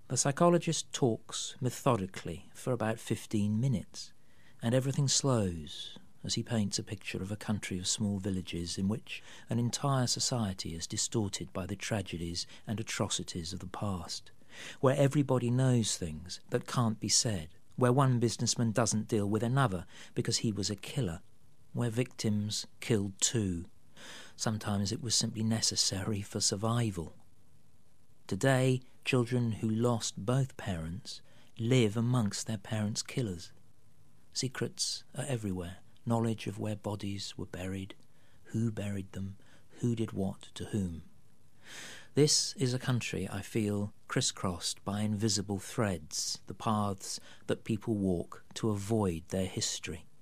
The psychologist talks methodically for about 15 minutes, and everything slows as he paints a picture of a country of small villages in which an entire society is distorted by the tragedies and atrocities of the past, where everybody knows things that can't be said, where one businessman doesn't deal with another because he was a killer, where victims killed too. Sometimes it was simply necessary for survival. Today, children who lost both parents live amongst their parents' killers. Secrets are everywhere. Knowledge of where bodies were buried, who buried them, who did what to whom. This is a country, I feel, crisscrossed by invisible threads, the paths that people walk to avoid their history.